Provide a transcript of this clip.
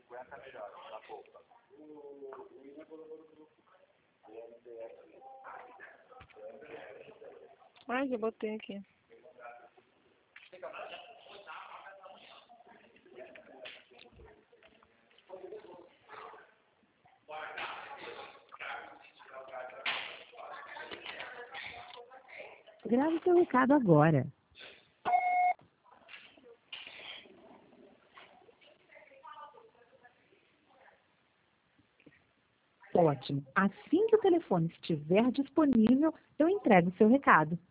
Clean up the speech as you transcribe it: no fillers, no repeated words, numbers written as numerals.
Ai, já botei aqui. Grave seu recado agora. Ótimo. Assim que o telefone estiver disponível, eu entrego o seu recado.